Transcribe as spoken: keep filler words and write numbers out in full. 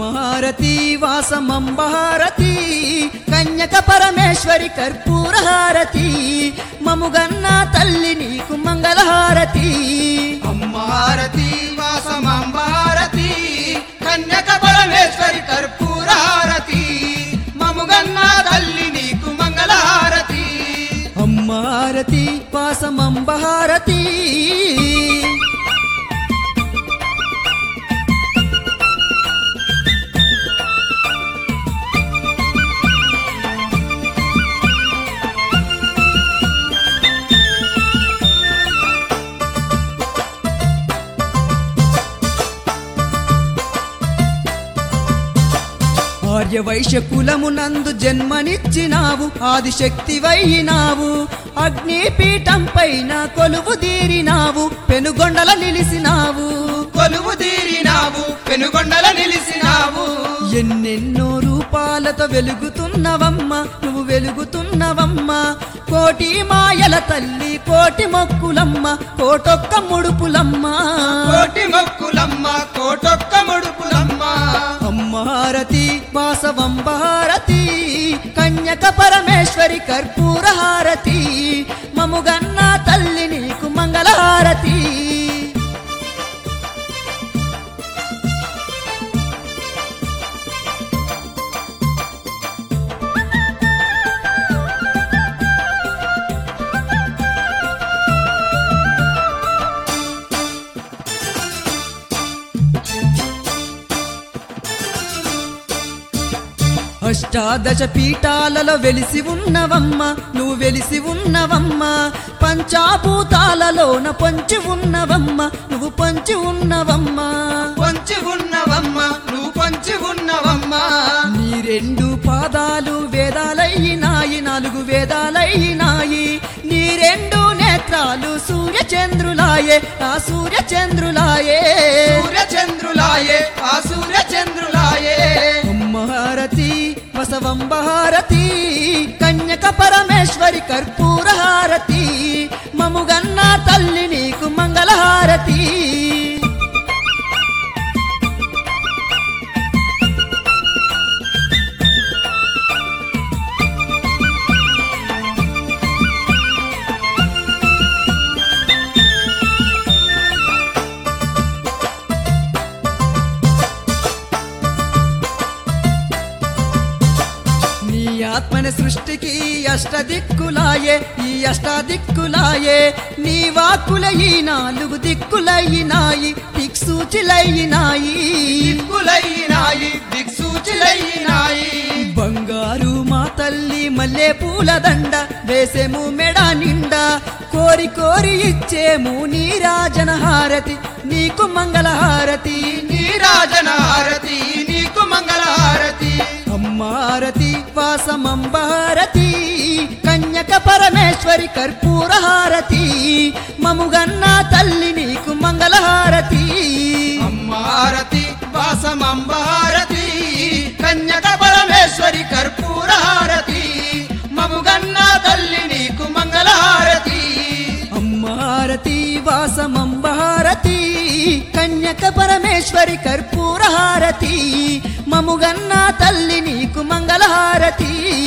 హారతి వాసమంబ హారతి కన్యక పరమేశ్వరి కర్పూర హారతి మముగన్న తల్లి నీకు మంగళ హారతి అమ్మ హారతి వాసమంబ హారతి కన్యక పరమేశ్వరి కర్పూర హారతి మముగన్న తల్లి నీకు మంగళ హారతి అమ్మ హారతి వాసమంబ హారతి ఆర్యవైశ్య కులమునందు జన్మనిచ్చినావు ఆదిశక్తి వైనావు అగ్నిపీఠం పైన కొలువు తీరినావు పెనుగొండల నిలిసినావు కొలువు తీరినావు పెనుగొండల నిలిసినావు ఎన్నెన్నో రూపాలతో వెలుగుతున్నవమ్మ నువ్వు వెలుగుతున్నవమ్మ కోటి మాయల తల్లి కోటి మొక్కులమ్మ కోటొక్క ముడుపులమ్మ కోటి మొక్కులమ్మ కోటొక్క ముడుపులమ్మ అమ్మ హారతి వాసవంబ హారతి కన్యక పరమేశ్వరి కర్పూర హారతి మముగన్న తల్లి నీకు మంగళ హారతి అష్టాదశ పీఠాలలో వెలిసి ఉన్నవమ్మ నువ్వు వెలిసి ఉన్నవమ్మ పంచాభూతాలలోన పొంచి ఉన్నవమ్మ నువ్వు పొంచి ఉన్నవమ్మ పొంచి ఉన్నవమ్మ నువ్వు పొంచి ఉన్నవమ్మ నీ రెండు పాదాలు వేదాలయ్యినాయి నాలుగు వేదాలయ్యినాయి నీ రెండు నేత్రాలు సూర్య చంద్రులాయే ఆ సూర్య చంద్రులాయే సూర్య చంద్రులాయే ఆ సూర్య చంద్రులాయే అమ్మ హారతి వసవంబ హారతి కన్యక పరమేశ్వరి కర్పూర హారతి మముగన్న తల్లి నీకు మంగళ హారతి ఆత్మన సృష్టికి అష్టదిక్కులాయే ఈ అష్టాదిక్కులాయే నీ వాక్కులయి నాలుగు దిక్కులయ్యినాయి దిక్సూచిలయ్యినాయి దిక్కులయ్యినాయి దిక్సూచిలయ్యినాయి బంగారు మా తల్లి మల్లె పూల దండ వేసేము మెడ నిండా కోరి కోరి ఇచ్చేము నీ రాజన హారతి నీకు మంగళ హారతి నీ రాజన హారతి నీకు మంగళ హారతి అమ్మ హారతి వాసమంబ హారతి కన్యక పరమేశ్వరి కర్పూర హారతి మముగన్న తల్లి నీకు మంగళ హారతి అమ్మ హారతి వాసమంబ హారతి కన్యక పరమేశ్వరి కర్పూర హారతి మముగన్న తల్లి నీకు మంగళ హారతి అమ్మ హారతి వాసమంబ హారతి కన్యక పరమేశ్వరి కర్పూర హారతి మముగన్న తల్లి నీకు మంగళ హారతి